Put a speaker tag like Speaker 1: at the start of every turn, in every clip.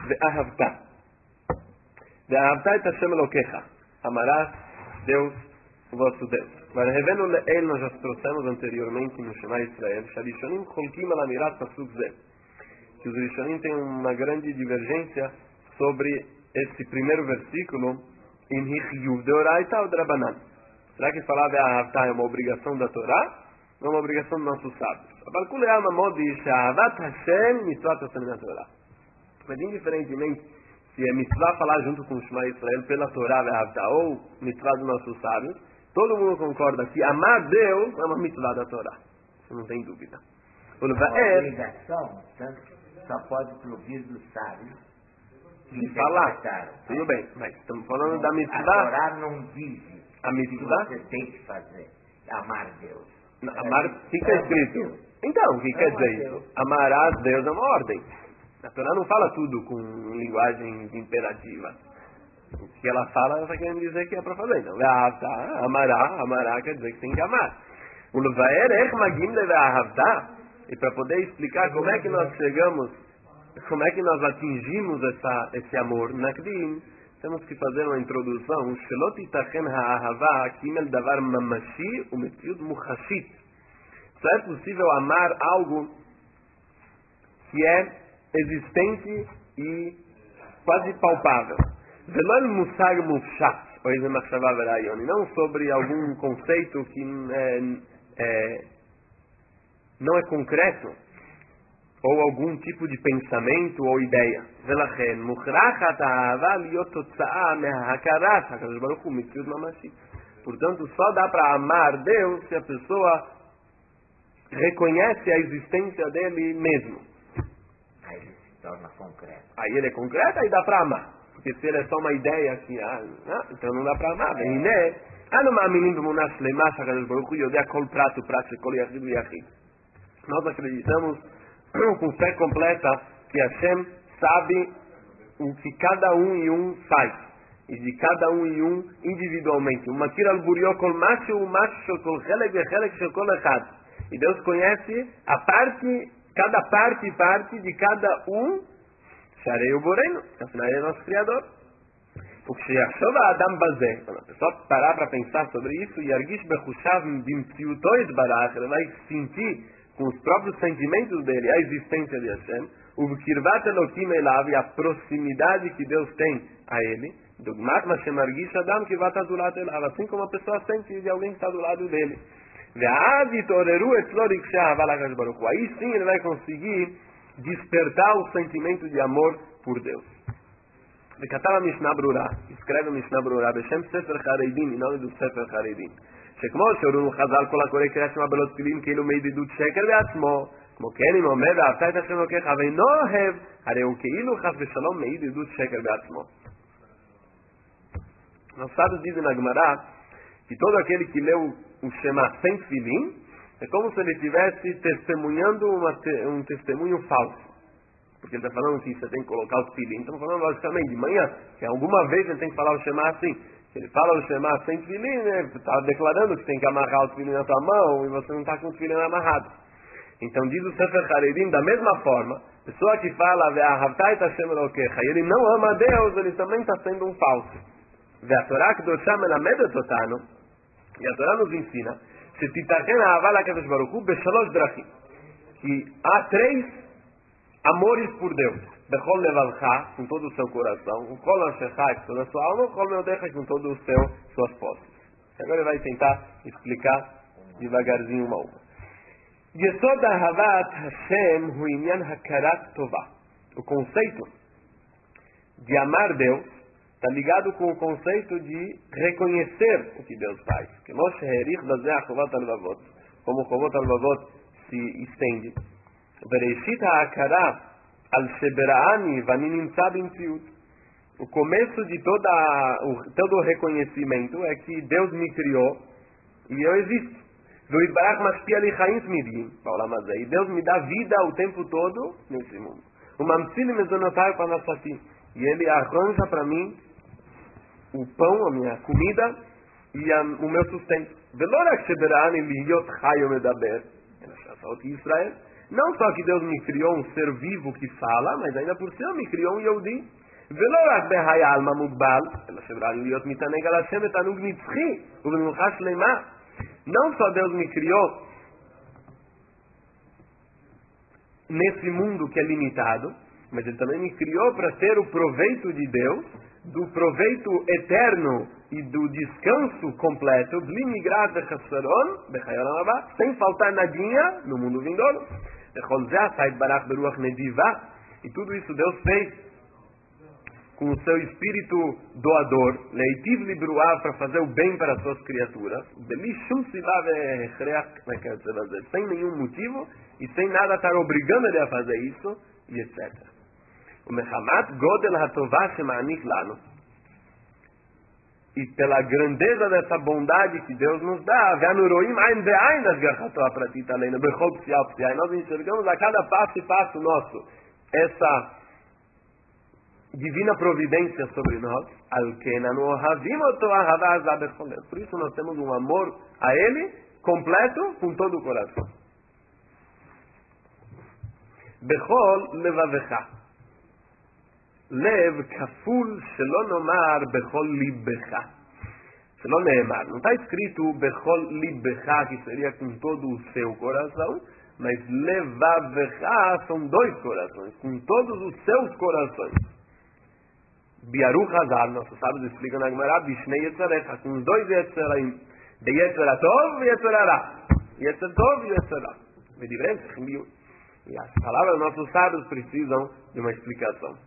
Speaker 1: Ve'ahavta. Ve'ahavta et Hashem Elokecha. Amarás Deus, o vosso Deus. Varevenu le'el, nós já trouxemos anteriormente no Shema Israel, Sharishonim cholkim al amirat pasuk zeh. Que os Rishonim têm uma grande divergência sobre esse primeiro versículo, in hichyuv deoraita ou drabanan. Será que falar ve'ahavta é uma obrigação da Torá ou uma obrigação dos nossos sábios? Mas kule alma modi she'ahavat Hashem mitzvat Hashem na Torá. Mas indiferentemente se é mitzvah falar junto com o Shema Israel pela Torá ve'ahavta ou mitzvah dos nossos sábios, todo mundo concorda que amar Deus é uma mitzvah da Torá. Isso não tem dúvida.
Speaker 2: Uma obrigação, tanto só pode provir dos sábios.
Speaker 1: De falar. Tudo bem, mas estamos falando da mitzvah.
Speaker 2: A Torá não diz
Speaker 1: a mitzvah
Speaker 2: que você tem que fazer. Amar Deus.
Speaker 1: Não, amar, o que está escrito? Então, o que quer dizer isso? Amarás Deus é uma ordem. A Torá não fala tudo com linguagem imperativa. O que ela fala, ela está querendo dizer que é para fazer. Então, amará quer dizer que tem que amar. O levaer magim levahavta. E para poder explicar como é que nós chegamos, como é que nós atingimos esse amor, nakdim, temos que fazer uma introdução. Shelot itachen ha'ahava kimel davar mamashi umetziut muchashit. Só é possível amar algo que é existente e quase palpável. Velol musag mufshat, não sobre algum conceito que não é concreto, ou algum tipo de pensamento ou ideia. Portanto, só dá para amar Deus se a pessoa reconhece a existência dele mesmo.
Speaker 2: Aí ele se torna concreto.
Speaker 1: Aí ele é concreto, aí dá para amar. Porque se ele é só uma ideia assim, então não dá para amar. Nós acreditamos com fé completa que Hashem sabe o que cada um e um faz, e de cada um e um individualmente. E Deus conhece cada parte e parte de cada um. Sharei o Boreno, afinal ele é nosso Criador. O que se achava Adam Bazé, quando a pessoa parar para pensar sobre isso, e Argish Bechushav Bimtziutoid Barach, ele vai sentir com os próprios sentimentos dele a existência de Hashem, o Kirvat Elohim Elav, e a proximidade que Deus tem a ele, Dogmat Mashem Argish Adam Kivat Azulat Elav, assim como a pessoa sente de alguém que está do lado dele. Aí sim ele vai conseguir despertar o sentimento de amor por Deus. Escreve a Mishnah Brura, Beshem Sefer Chareidim, em nome do Sefer Chareidim. שכמו שהורונו חז"ל כל הקורא קריאת שמע בלא תפילין כאילו מעידוד שקר בעצמו, כמו כן אם אומר ואהבת את השם אלוקיך ואינו אוהב, הרי הוא כאילו חס ושלום מעיד עדות שקר בעצמו. Nós sábios dizem na Gemara que todo aquele que leu o Shema sem tefilin é como se ele estivesse testemunhando um testemunho falso. Porque ele está falando que você tem que colocar o tefilin. Estamos falando logicamente de manhã, que alguma vez ele tem que falar o Shema assim. Ele fala o Shema sem tefilin, né? Está declarando que tem que amarrar o tefilin na tua mão e você não está com o tefilin amarrado. Então diz o Sefer Haredim, da mesma forma, pessoa que fala ve'ahavta et Hashem Elokecha e ele não ama a Deus, ele também está sendo um falso. Ve'atorah kedoshah melamedet otanu, e a Torá nos ensina shetitachen ahavah lakadosh baruch hu beshalosh drachim, que há 3 amores por Deus. Bechol levavcha, com todo o seu coração, o kol anshechai, com toda a sua alma, o kol meodecha, com todo o suas posses. Agora ele vai tentar explicar devagarzinho uma uma. Yesod ahavat Hashem hu inyan hakarat tovah. O conceito de amar Deus está ligado com o conceito de reconhecer o que Deus faz. Como o Chovot Alvavot se estende. Bereshit ha'akara al sheberaani vani nimtza b'mtziut. O começo de todo o reconhecimento é que Deus me criou e eu existo. E Deus me dá vida o tempo todo nesse mundo. E Ele arranja para mim o pão, a minha comida e o meu sustento. Não só que Deus me criou um ser vivo que fala, mas ainda por cima me criou um Yehudi. ולא רק בהי העלמא מוגבל, אלא שברה לי להיות מתענג על השם ותענוג נצחי ובמנוחה שלמה. Não só Deus me criou nesse mundo que é limitado, mas Ele também me criou para ter o proveito de Deus, do proveito eterno e do descanso completo, sem faltar nadinha no mundo vindouro. E tudo isso Deus fez com o seu espírito doador, leitiv libruah, para fazer o bem para as suas criaturas, sem nenhum motivo e sem nada estar obrigando ele a fazer isso, e etc. O mechamat godel hatová shema'anik lanu. E pela grandeza dessa bondade que Deus nos dá, nós enxergamos a cada passo e passo nosso essa divina providência sobre nós. Por isso nós temos um amor a Ele completo com todo o coração. Bechol levavecha. Lev kaful shelo nomar bechol libecha. Shelo neemar. Não está escrito bechol libecha, que seria com todo o seu coração, mas levavecha são dois corações, com todos os seus corações. Biaruch Hazar, nossos sábios explicam na Gemara, Bishnei Yetzarecha, com os dois Yetzeraim, de Yetzeratov e Yetzerará, Yetzertov e Yetzerá. E as palavras dos nossos sábios precisam de uma explicação.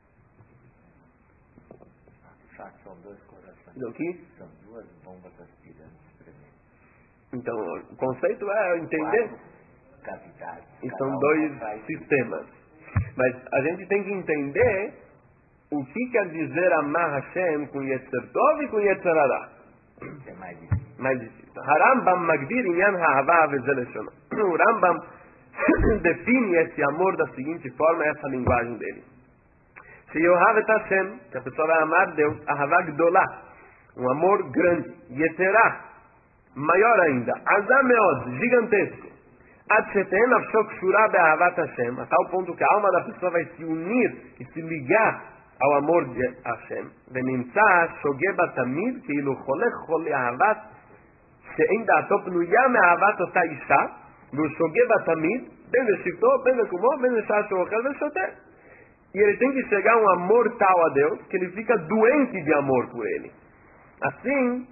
Speaker 2: São dois corações.
Speaker 1: Então, aqui?
Speaker 2: São duas bombas aspirantes tremendo.
Speaker 1: Então, o conceito é entender.
Speaker 2: Cavidades.
Speaker 1: E são dois sistemas. Mas a gente tem que entender o que quer dizer amar Hashem com Yetzer Tov e com Yetzer Hara.
Speaker 2: É mais difícil.
Speaker 1: Mais difícil. Harambam magdir inyan ha'ava vezeleshona. O Rambam define esse amor da seguinte forma, essa linguagem dele. Sheyohav et Hashem, que a pessoa vai amar Deus, ahava gdolá, um amor grande. Yeterá, maior ainda. Azameod, gigantesco. Ad shetehem nafsho kshura be'ahavat Hashem, a tal ponto que a alma da pessoa vai se unir e se ligar ao amor de Hashem. ונמצא שוגה בתמיד כאילו חולך חולי אהבת שאין דעתו פנויה מאהבת אותה אישה, והוא שוגה בתמיד בין לשבתו, בין לקומו, בין לשעה שהוא אוכל ושותה. E ele tem que chegar a um amor tal a Deus que ele fica doente de amor por ele. Assim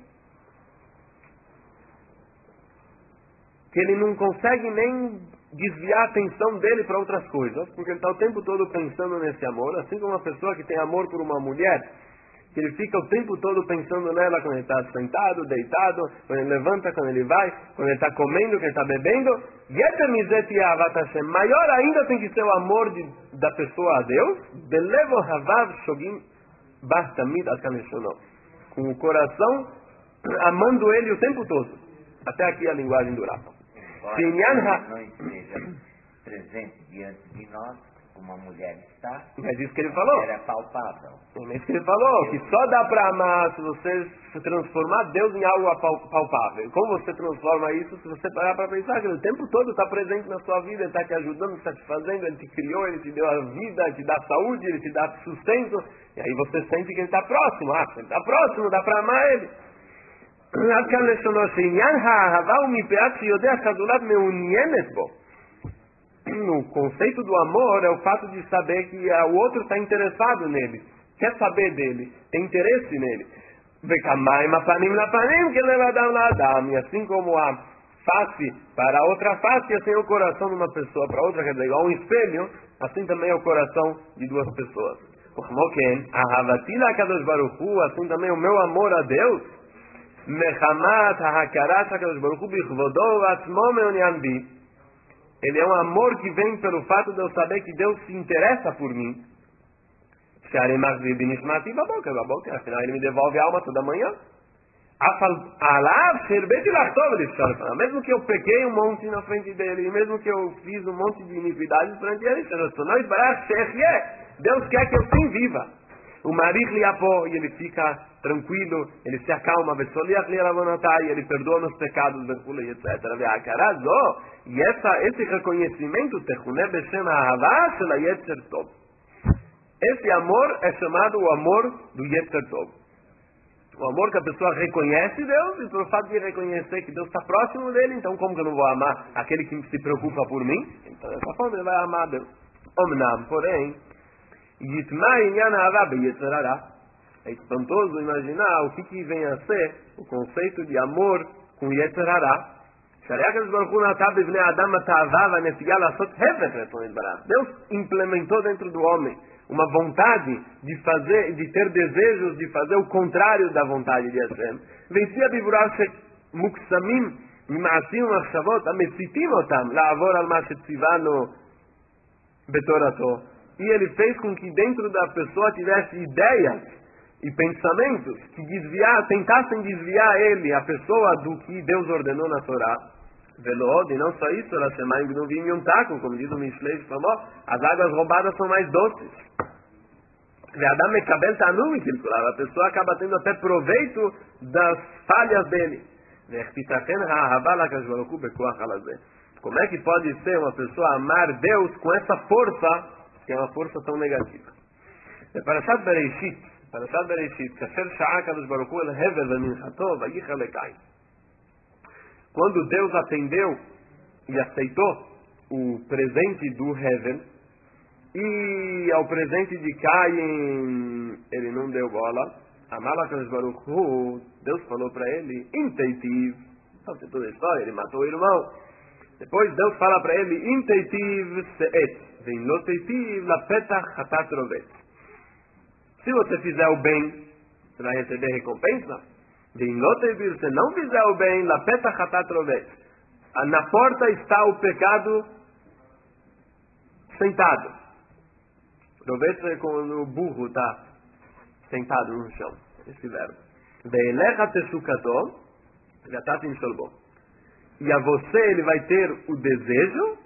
Speaker 1: que ele não consegue nem desviar a atenção dele para outras coisas, porque ele está o tempo todo pensando nesse amor, assim como uma pessoa que tem amor por uma mulher, que ele fica o tempo todo pensando nela quando ele está sentado, deitado, quando ele levanta, quando ele vai, quando ele está comendo, quando ele está bebendo. Yeter mizet yehavat Hashem. Maior ainda tem que ser o amor da pessoa a Deus, belevo havav shogim bar tamid ad kaneshono, com o coração amando ele o tempo todo. Até aqui a linguagem do Rapa.
Speaker 2: Não esteja presente diante de nós, como a mulher está.
Speaker 1: Mas isso que ele falou.
Speaker 2: Era palpável.
Speaker 1: É isso que ele falou, que só dá para amar se você se transformar Deus em algo palpável. Como você transforma isso se você parar para pensar que ele o tempo todo está presente na sua vida, ele está te ajudando, está te fazendo, ele te criou, ele te deu a vida, ele te dá saúde, ele te dá sustento, e aí você sente que ele está próximo. Ah, ele está próximo, dá para amar ele. עד כאן לשונו שעניין האהבה הוא מפאת שיודע שהזולת מעוניינת בו. No conceito do amor é o fato de saber que o outro está interessado nele, quer saber dele, tem interesse nele. וכמים הפנים לפנים כדי לאדם לאדם. E assim como a face para a outra face, assim é o coração de uma pessoa para outra, quer dizer, igual um espelho, assim também é o coração de duas pessoas. וכמו כן, אהבתי לקדוש ברוך הוא, assim também o meu amor a Deus, מחמת ההכרה שהקדוש ברוך הוא בכבודו ובעצמו מעוניין בי. Ele é um amor que vem pelo fato de eu saber que Deus se interessa por mim. שהרי מחזיר בי נשמתי בבוקר, afinal ele me devolve a alma toda manhã. עליו שהרביתי לחטוא ולפשוע לפניו, mesmo que eu pequei um monte na frente dele, mesmo que eu fiz um monte de iniquidades perante ele, Deus quer que eu sim viva. o marich liapó, e ele fica tranquilo, ele se acalma, vesoliach liavonatai, ele perdoa nos pecados, etc. E esse reconhecimento, techune beshem ahavá shel hayetzer tov. Esse amor é chamado o amor do Yetzer Tov. O amor que a pessoa reconhece Deus, e pelo fato de reconhecer que Deus está próximo dele, então como que eu não vou amar aquele que se preocupa por mim? Então dessa forma ele vai amar Deus. Omnam, porém, Yitma inyan ahavá beyetzer hará. É espantoso imaginar o que vem a ser o conceito de amor com Yetzer hará. Deus implementou dentro do homem uma vontade de fazer, de ter desejos de fazer o contrário da vontade de Hashem. Vencia bivurar muksamim mimaasim machshavot amesitim otam laavor al ma shetzivano betorato. E ele fez com que dentro da pessoa tivesse ideias e pensamentos que tentassem desviar ele, a pessoa, do que Deus ordenou na Torá. Velod, e não só isso, ela chama em Gnuvim e um taco, como diz o Mishlei Shlomo, as águas roubadas são mais doces. A pessoa acaba tendo até proveito das falhas dele. Como é que pode ser uma pessoa amar Deus com essa força, que é uma força tão negativa? Parashat Bereshit, Kasher Sha'a Kadosh Baruch Hu El Hevel V'Minchato Vayicha Lekai. Quando Deus atendeu e aceitou o presente do Hevel, e ao presente de Caim ele não deu bola, Amalakadosh Baruch Hu, Deus falou para ele, Inteitiv, então tem toda a história, ele matou o irmão. Depois Deus fala para ele, Inteitiv se'et, Vein lo teitiv lapetach hatat rovet. Se você fizer o bem, você vai receber recompensa. Vein lo teitiv, se não fizer o bem, lapetach hatat rovet. Na porta está o pecado sentado. Rovet é quando o burro está sentado no chão. Esse verbo. Ve'elecha teshukato, ve'atat insholbo. E a você ele vai ter o desejo,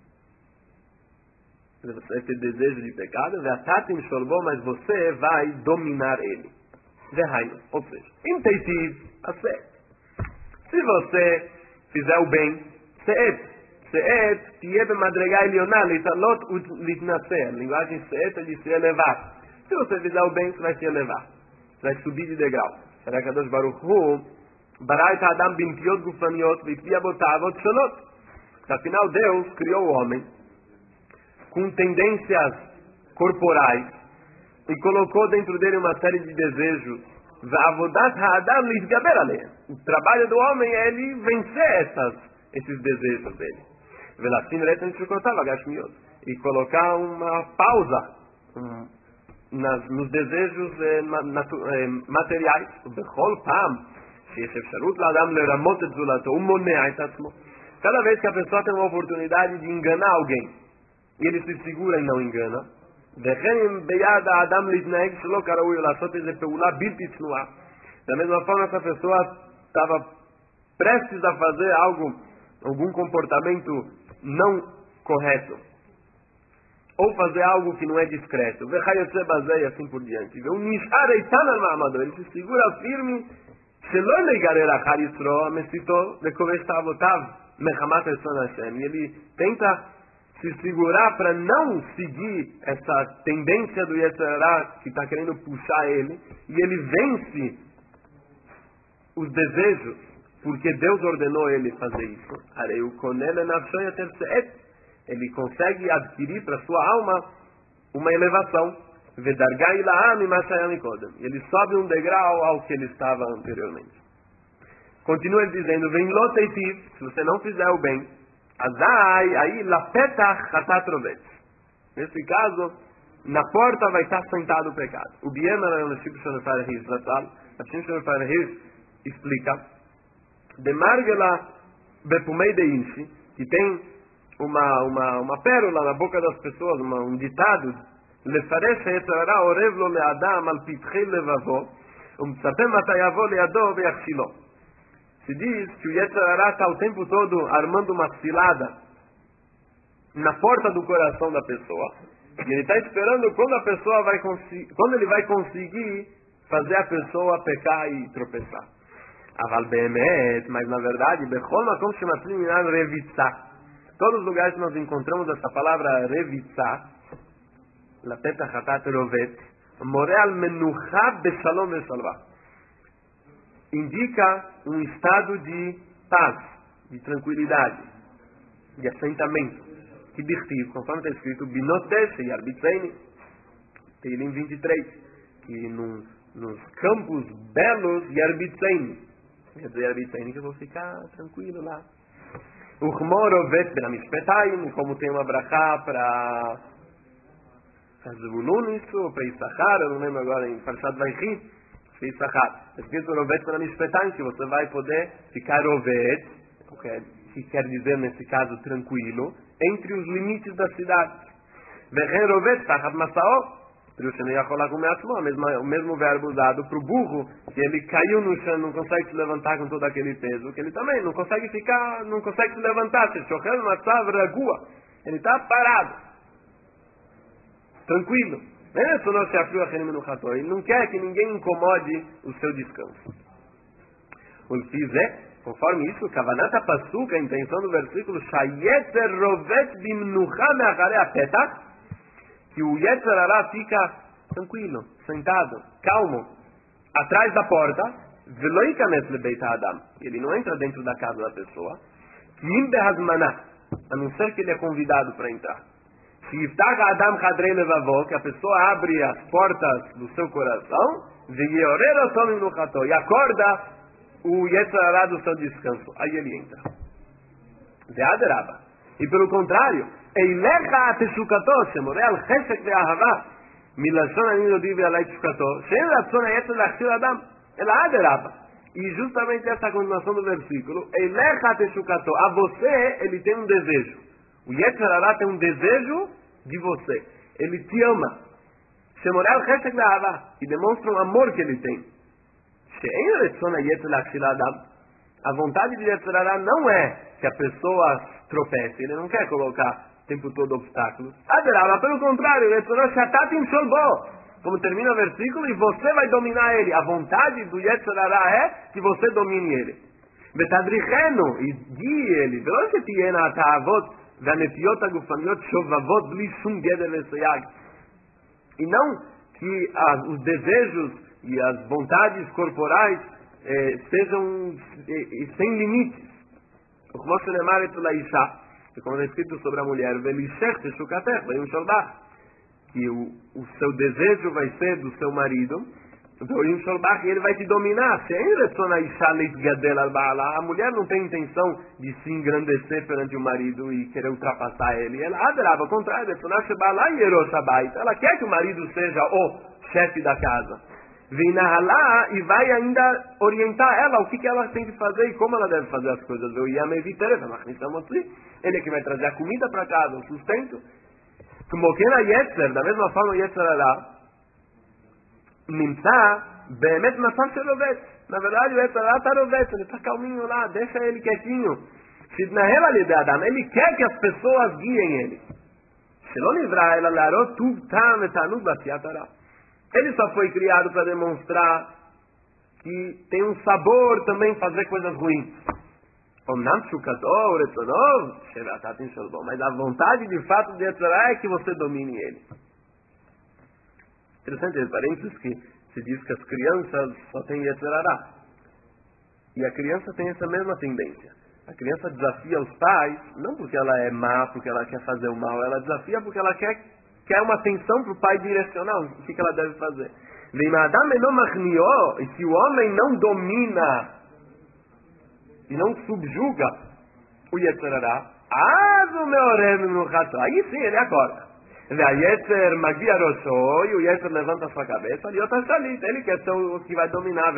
Speaker 1: você vai ter desejo de pecado, ve'atat insholbo, mas você vai dominar ele. Ve'hainu, ou seja, inteitiv, aceite. Se você fizer o bem, se'et, tiye b'madrega elioná, litalot ulitnaser. A linguagem se'et é de se elevar. Se você fizer o bem, você vai se elevar. Você vai subir de degrau. Kadosh Baruch Hu, bara et ha'adam b'ntiot gufaniot, v'itviya bo ta'avot sholot. Afinal, Deus criou o homem com tendências corporais e colocou dentro dele uma série de desejos. V'avodat ha'adam litgaber alehem. O trabalho do homem é ele vencer esses desejos dele. E colocar uma pausa nos desejos materiais. Cada vez que a pessoa tem uma oportunidade de enganar alguém e ele se segura e não engana, da mesma forma, essa pessoa estava prestes a fazer algum comportamento não correto, ou fazer algo que não é discreto, e assim por diante. Ele se segura firme, e ele tenta se segurar para não seguir essa tendência do Yetzer Hará que está querendo puxar ele, e ele vence os desejos, porque Deus ordenou ele fazer isso. Ele consegue adquirir para sua alma uma elevação. Ele sobe um degrau ao que ele estava anteriormente. Continua ele dizendo, se você não fizer o bem, aí lapetach hatat rovet. Nesse caso, na porta vai estar sentado o pecado. O Biema, no Shib Shonefar Riz, explica, de Margela Bepumei de Inchi, que tem uma pérola na boca das pessoas, um ditado, Lefaresh Yetzirah orev lo le'adam al pitchei levavo, umtzatem matayavo le'ado ve'achshilo. Se diz que o Yetzirah está o tempo todo armando uma cilada na porta do coração da pessoa, E ele está esperando quando ele vai conseguir fazer a pessoa pecar e tropeçar. Aval be'emet, mas na verdade, bechol makom shematzim minan revitzah. Todos os lugares que nós encontramos essa palavra revitzah, lapetach hatat rovet, more al menucha beshalom veshalva, indica um estado de paz, de tranquilidade, de assentamento. Que dirtiv, conforme está escrito, binotesh e arbitreini, Teilim 23, que nos campos belos e arbitreini, quer dizer, arbitreini que eu vou ficar tranquilo lá. O chmorovet benamishpetayim, como tem uma brachá para Zvulun, isso, para Issachar, eu não lembro agora, em Parshat Vaychi, para Issachar. Está escrito rovet benamishpetayim, que você vai poder ficar rovet, que quer dizer, nesse caso, tranquilo, entre os limites da cidade. Vechen rovet tachat masao, o mesmo verbo usado para o burro, que ele caiu no chão, não consegue se levantar com todo aquele peso, que ele também não consegue se levantar, ele está parado, tranquilo. Ele não quer que ninguém incomode o seu descanso. O fizer, conforme isso, Kavanata Pasuk, a intenção do versículo, Shayetzer rovet bimnucha me'acharei apetach, que o Yetzer Hará fica tranquilo, sentado, calmo, atrás da porta, Velo yikanes lebeit ha'adam, ele não entra dentro da casa da pessoa, Kim behazmanah, a não ser que ele é convidado para entrar. Se yiftach ha'adam chadrei levavo, que a pessoa abre as portas do seu coração, Ve'yeorer oto mimnuchato, e acorda o Yetzer Hará do seu descanso, aí ele entra. Ve'aderaba. E pelo contrário, Eilecha ateshukato, shemore al chesek ve'ahava, milashon ani yodi ve'alai teshukato, she'en ratzon ha'yetzer lachshir adam, ela aderaba. E justamente essa continuação do versículo, Eilecha ateshukato, a você ele tem um desejo. O Yetzer Hará tem um desejo de você. Ele te ama. Shemore al chesek ve'ahava, e demonstra um amor que ele tem. She'en ratzon ha'yetzer lachshir adam, a vontade de Yetzer Hará não é que a pessoa tropece, ele não quer colocar o tempo todo obstáculos. Aderava, pelo contrário, como termina o versículo, e você vai dominar ele. A vontade do Yetzer Hará é que você domine ele. Betadrichenu, e guie ele. E não que os desejos e as vontades corporais sejam sem limites. Como está escrito sobre a mulher, que o seu desejo vai ser do seu marido, e ele vai te dominar. A mulher não tem intenção de se engrandecer perante o marido e querer ultrapassar ele. Ela aderava, ao contrário, ela quer que o marido seja o chefe da casa. E vai ainda orientar ela o que ela tem que fazer e como ela deve fazer as coisas. Ele é que vai trazer a comida para casa, o sustento. Da mesma forma, o Yetzer Hará na verdade, o Yetzer Hará está rovet, ele está calminho lá, deixa ele quietinho. Ele quer que as pessoas guiem ele. Ele só foi criado para demonstrar que tem um sabor também fazer coisas ruins. Mas a vontade de fato de Yetzer Hará é que você domine ele. Interessante, entre parênteses, que se diz que as crianças só têm Yetzer Hará. E a criança tem essa mesma tendência. A criança desafia os pais, não porque ela é má, porque ela quer fazer o mal, ela desafia porque ela quer uma atenção para o pai direcionar o que ela deve fazer. E se o homem não domina e não subjuga o Yetzer Hará, aí sim ele acorda. Yetzer magia roshó, e o Yetzer levanta a sua cabeça, ele quer ser o que vai dominar,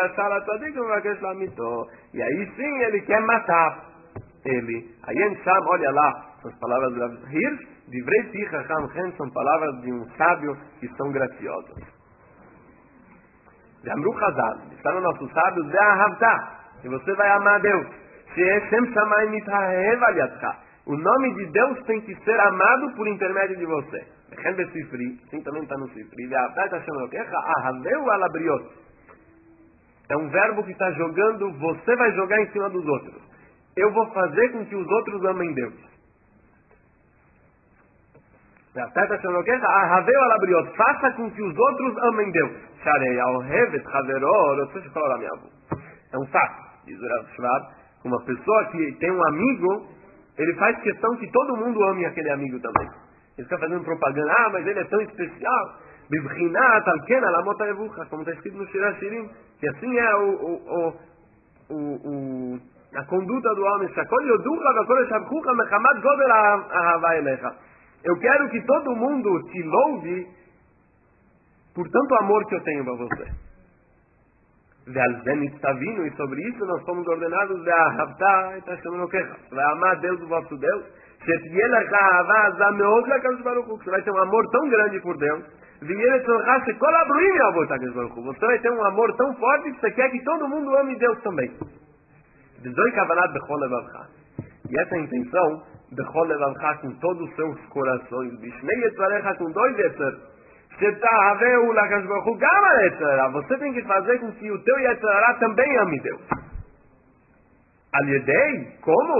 Speaker 1: e aí sim ele quer matar ele. Aí olha lá, as palavras de Rav Hirsch, Divrei Pi Chacham Chen, são palavras de um sábio que são graciosas. Amru Chazal, disseram nossos sábios, e você vai amar a Deus. O nome de Deus tem que ser amado por intermédio de você. Assim também está no Sifri. É um verbo que está jogando, você vai jogar em cima dos outros. Eu vou fazer com que os outros amem Deus. Faça com que os outros amem Deus. É um fato, diz o Rav Shvab. Uma pessoa que tem um amigo, ele faz questão que todo mundo ame aquele amigo também. Ele fica fazendo propaganda, mas ele é tão especial. Como está escrito no Shirah Shirim, que assim é a conduta do homem. Eu quero que todo mundo te louve por tanto amor que eu tenho para você. E sobre isso nós fomos ordenados a amar Deus, o vosso Deus. Você vai ter um amor tão grande por Deus. Você vai ter um amor tão forte que você quer que todo mundo ame Deus também. E essa é a intenção com todos os seus corações. Com dois Yetzer. Você tem que fazer com que o teu Yetzirah também ame Deus. Como?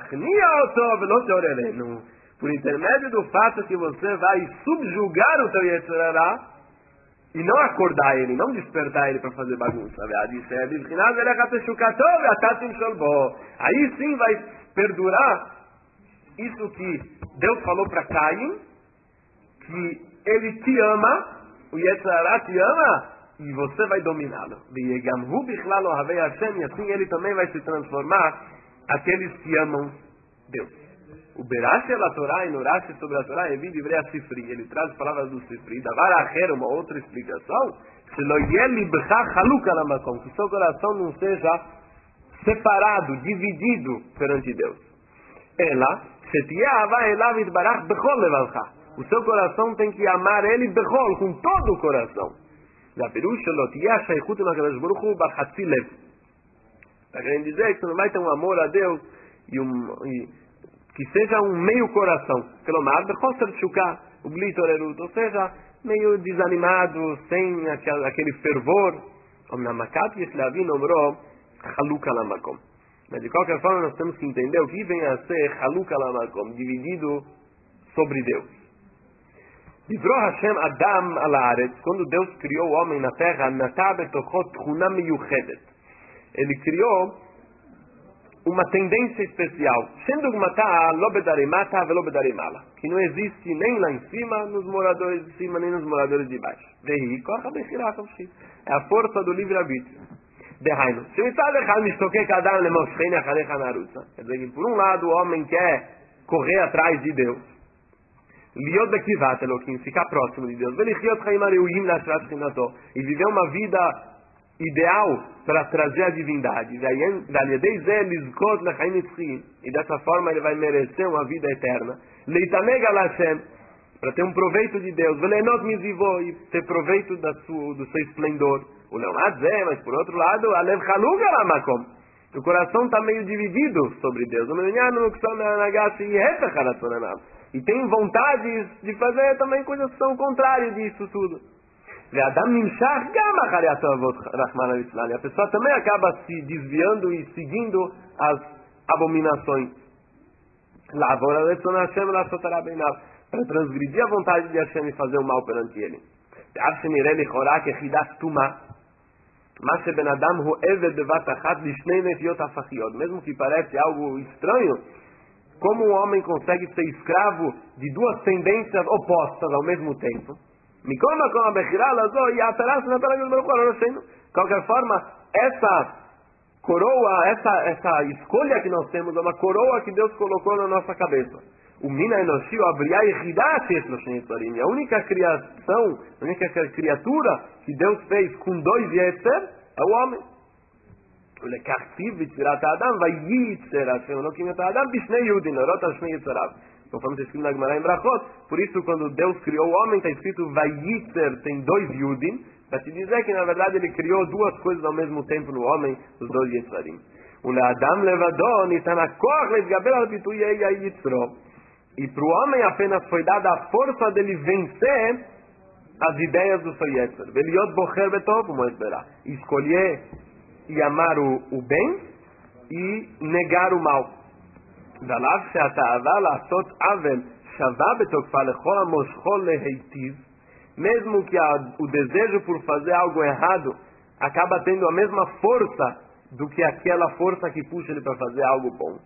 Speaker 1: Por intermédio do fato que você vai subjugar o teu Yetzirah e não acordar ele, não despertar ele para fazer bagunça. Aí sim vai perdurar isso que Deus falou para Caim, que ele te ama, o Yetzirah te ama, e você vai dominá-lo. E assim ele também vai se transformar aqueles que amam Deus. O Berashi é a Torá, e no Rashi sobre a Torá, ele traz as palavras do Sifri. Uma outra explicação, que seu coração não seja separado, dividido perante Deus. O seu coração tem que amar ele com todo o coração. Está querendo dizer que você não vai ter um amor a Deus que seja um meio coração. Ou seja, meio desanimado, sem aquele fervor. Mas de qualquer forma nós temos que entender o que vem a ser Halukah Lamakom, dividido sobre Deus. Divrou Hashem Adam al-Aretz, quando Deus criou o homem na terra, ele criou uma tendência especial, que não existe nem lá em cima, nos moradores de cima, nem nos moradores de baixo. É a força do livre-arbítrio. Quer dizer que por um lado o homem quer correr atrás de Deus, ficar próximo de Deus, e viver uma vida ideal para trazer a divindade, e dessa forma ele vai merecer uma vida eterna, para ter um proveito de Deus, e ter proveito do seu esplendor. Mas por outro lado, o coração está meio dividido sobre Deus, e tem vontades de fazer também coisas que são contrárias disso tudo. A pessoa também acaba se desviando e seguindo as abominações para transgredir a vontade de Hashem e fazer o mal perante ele. Mesmo que parece algo estranho, como um homem consegue ser escravo de duas tendências opostas ao mesmo tempo? De qualquer forma, essa coroa, essa escolha que nós temos é uma coroa que Deus colocou na nossa cabeça. O Mina Enoshi, o Abriá e a única criação, a única criatura que Deus fez com dois Yetzer é o homem. Conforme está escrito na Gemara em Brachot, por isso quando Deus criou o homem, está escrito Vayitzer, tem dois Yudim, para te dizer que na verdade ele criou duas coisas ao mesmo tempo no homem, os dois Yetzarim. E para o homem apenas foi dada a força dele vencer as ideias do seu Yetzer. Veliot bocher betov, como esperar. Escolher e amar o bem e negar o mal. Dalav she'ata'ava la'asot avel shavah betokfa lechol hamoshchol leheitiv. Mesmo que o desejo por fazer algo errado acaba tendo a mesma força do que aquela força que puxa ele para fazer algo bom.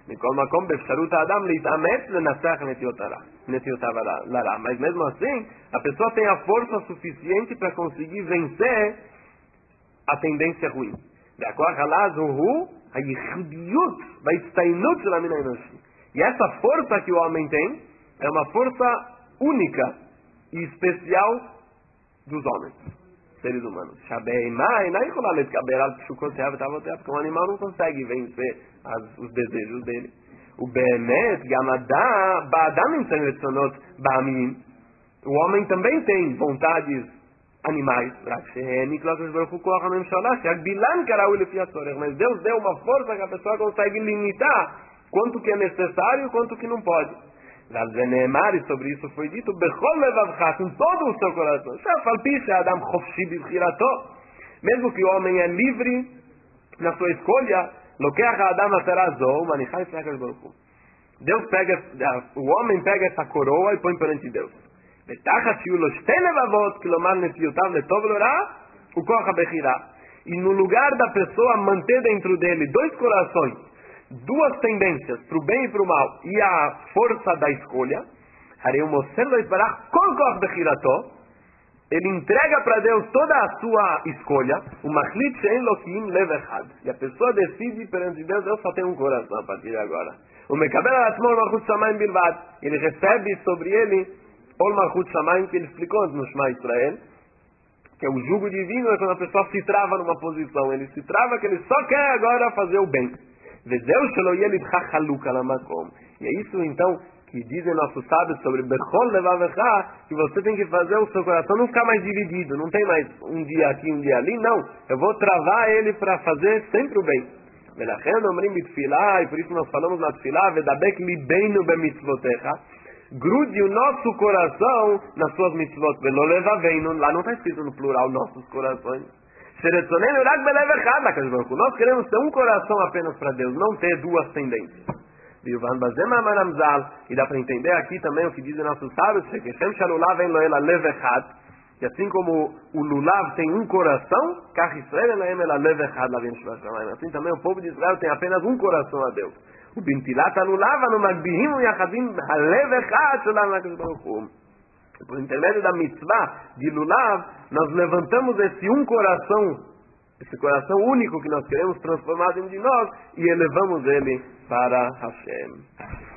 Speaker 1: Mas mesmo assim, a pessoa tem a força suficiente para conseguir vencer a tendência ruim. E essa força que o homem tem é uma força única e especial dos homens, seres humanos. Porque um animal não consegue vencer os desejos dele. O homem também tem vontades animais. Mas Deus deu uma força que a pessoa consegue limitar quanto que é necessário e quanto que não pode. E sobre isso foi dito com todo o seu coração. Mesmo que o homem é livre na sua escolha, Deus pega, o homem pega essa coroa e põe perante Deus. E no lugar da pessoa manter dentro dele dois corações, duas tendências, para o bem e para o mal, e a força da escolha, ele entrega para Deus toda a sua escolha, e a pessoa decide perante Deus, eu só tenho um coração a partir de agora. Ele recebe sobre ele Ol Malchut Shamayim, que ele explicou no Shema Israel, que é o jugo divino, é quando a pessoa se trava numa posição, ele se trava que ele só quer agora fazer o bem. E é isso então que dizem nossos sábios sobre Bechol Levavecha, que você tem que fazer o seu coração não ficar mais dividido, não tem mais um dia aqui, um dia ali, não. Eu vou travar ele para fazer sempre o bem. E por isso nós falamos na Tfilah, Vedabek libeinu bemitzvotecha, grude o nosso coração nas suas mitzvot, Velo levaveinu, lá não está escrito no plural nossos corações. Nós queremos ter um coração apenas para Deus, não ter duas tendências. E dá para entender aqui também o que dizem nossos sábios, que assim como o lulav tem um coração, assim também o povo de Israel tem apenas um coração a Deus. Por intermédio da mitzvah de lulav, nós levantamos esse um coração, esse coração único que nós queremos transformar dentro de nós, e elevamos ele para Hashem.